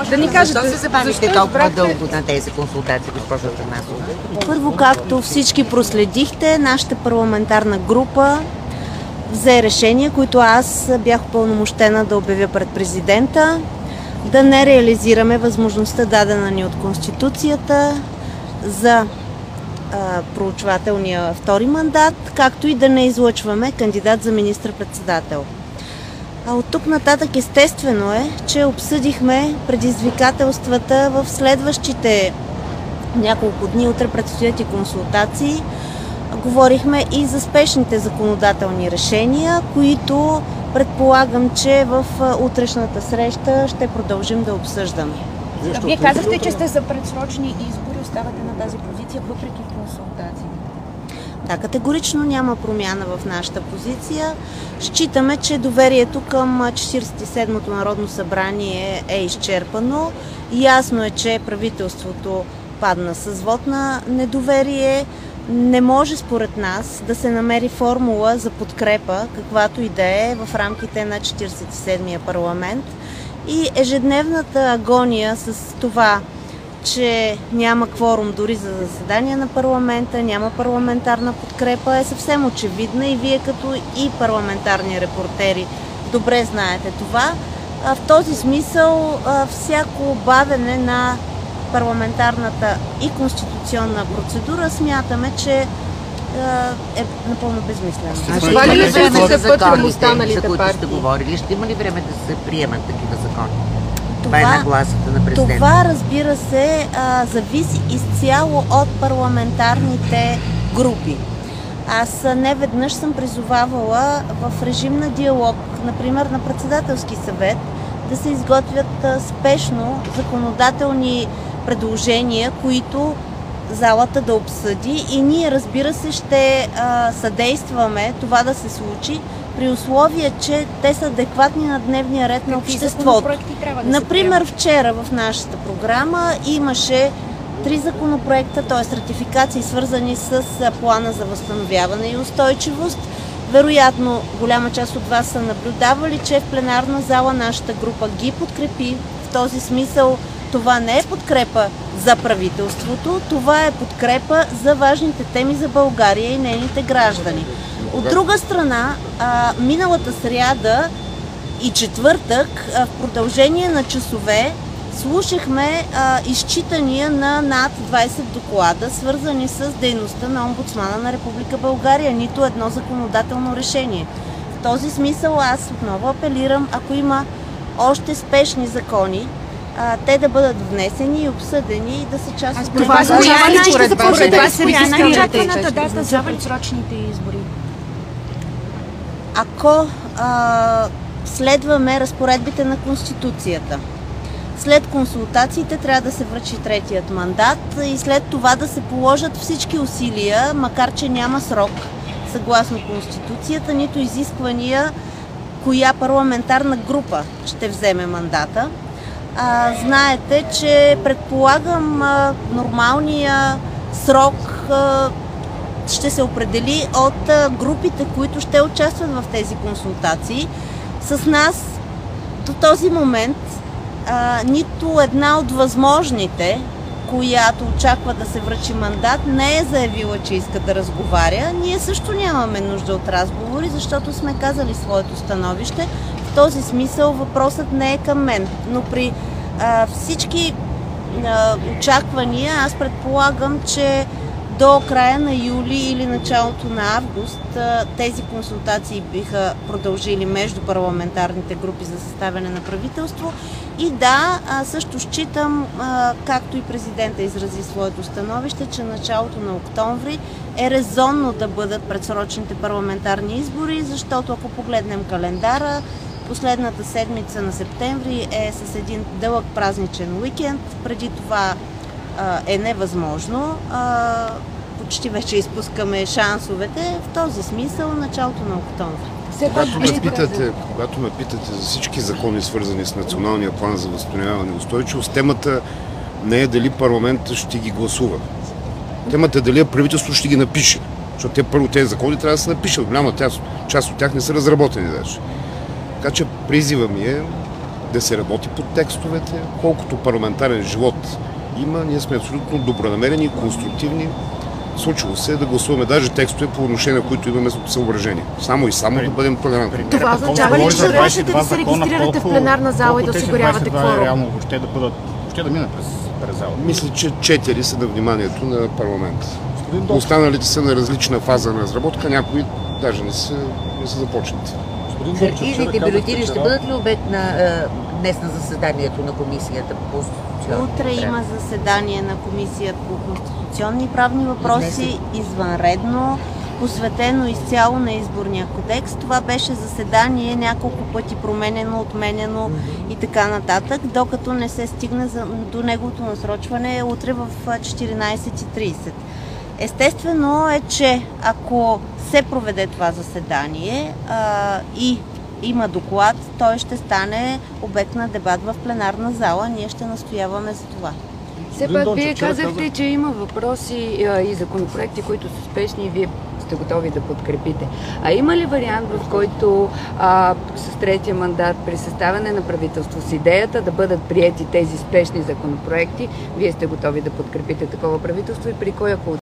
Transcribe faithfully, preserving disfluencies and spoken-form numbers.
Да ни кажете, защо се забавихте толкова дълго на тези консултации, госпожо Атанасова? Първо, както всички проследихте, нашата парламентарна група взе решения, които аз бях упълномощена да обявя пред президента, да не реализираме възможността, дадена ни от Конституцията, за а, проучвателния втори мандат, както и да не излъчваме кандидат за министър-председател. А от тук нататък естествено е, че обсъдихме предизвикателствата в следващите няколко дни. Утре предстоят и консултации. Говорихме и за спешните законодателни решения, които предполагам, че в утрешната среща ще продължим да обсъждаме. Вие казахте, че сте за предсрочни избори, оставате на тази позиция въпреки консултации. Да, категорично няма промяна в нашата позиция. Считаме, че доверието към четиридесет и седмото Народно събрание е изчерпано. Ясно е, че правителството падна с вот на недоверие. Не може според нас да се намери формула за подкрепа, каквато и да е в рамките на четиридесет и седмия парламент. И ежедневната агония с това, че няма кворум дори за заседание на парламента, няма парламентарна подкрепа, е съвсем очевидна и вие като и парламентарни репортери добре знаете това. В този смисъл всяко бавене на парламентарната и конституционна процедура смятаме, че е напълно безмислено. А това ли е време за път към останалите партии? За които сте говорили, ще има ли време да се приемат такива закони? Това, това е нагласата на президента. Това, разбира се, а, зависи изцяло от парламентарните групи. Аз не веднъж съм призовавала в режим на диалог, например на председателски съвет, да се изготвят а, спешно законодателни предложения, които залата да обсъди, и ние, разбира се, ще а, съдействаме това да се случи при условие, че те са адекватни на дневния ред на обществото. Да Например, вчера в нашата програма имаше три законопроекта, т.е. ратификации, свързани с плана за възстановяване и устойчивост. Вероятно, голяма част от вас са наблюдавали, че в пленарна зала нашата група ги подкрепи. В този смисъл това не е подкрепа за правителството, това е подкрепа за важните теми за България и нейните граждани. От друга страна, а, миналата сряда и четвъртък, а, в продължение на часове, слушахме а, изчитания на над двайсет доклада, свързани с дейността на омбудсмана на Република България. Нито едно законодателно решение. В този смисъл аз отново апелирам, ако има още спешни закони, а, те да бъдат внесени и обсъдени и да са част от това. Това е очакваната дата за предсрочните избори. Ако а, следваме разпоредбите на Конституцията, след консултациите трябва да се връчи третият мандат и след това да се положат всички усилия, макар че няма срок съгласно Конституцията, нито изисквания коя парламентарна група ще вземе мандата. А, знаете, че предполагам а, нормалния срок а, ще се определи от а, групите, които ще участват в тези консултации. С нас до този момент а, нито една от възможните, която очаква да се връчи мандат, не е заявила, че иска да разговаря. Ние също нямаме нужда от разговори, защото сме казали своето становище. В този смисъл въпросът не е към мен. Но при а, всички а, очаквания аз предполагам, че до края на юли или началото на август тези консултации биха продължили между парламентарните групи за съставяне на правителство. И да, също считам, както и президента изрази своето становище, че началото на октомври е резонно да бъдат предсрочните парламентарни избори, защото ако погледнем календара, последната седмица на септември е с един дълъг празничен уикенд. Преди това е невъзможно. Почти вече изпускаме шансовете. В този смисъл началото на октомври. Когато ме питате, когато ме питате за всички закони, свързани с Националния план за възстановяване и устойчивост, темата не е дали парламентът ще ги гласува. Темата е дали правителството ще ги напише. Защото те първо тези закони трябва да се напишат. Голяма част от тях не са разработени даже. Така че призива ми е да се работи под текстовете. Колкото парламентарен живот има, ние сме абсолютно добронамерени и конструктивни. Случило се да гласуваме даже текстове, по отношение на които имаме съображения. Само и само да бъдем толерантни. Това означава ли, че можете да се регистрирате в пленарна зала и да осигурявате кворум? Реално въобще да бъдат, въобще да минат през, през зала. Мисля, че четири са на вниманието на парламента. Останалите са на различна фаза на разработка, някои даже не са, не са започнати. Хартиените бюлетини ще бъдат ли обект на, е, днес на заседанието на комисията по конституционни Утре въпроси? има заседание на комисия по конституционни и правни въпроси, извънредно, посветено изцяло на изборния кодекс. Това беше заседание няколко пъти променено, отменено и така нататък, докато не се стигне за, до неговото насрочване утре в четиринайсет и трийсет. Естествено е, че ако се проведе това заседание а, и има доклад, той ще стане обект на дебат в пленарна зала. Ние ще настояваме за това. Все пак вие казахте, че има въпроси а, и законопроекти, които са спешни и вие сте готови да подкрепите. А има ли вариант, в който а, с третия мандат при съставяне на правителство с идеята да бъдат приети тези спешни законопроекти, вие сте готови да подкрепите такова правителство и при кой, ако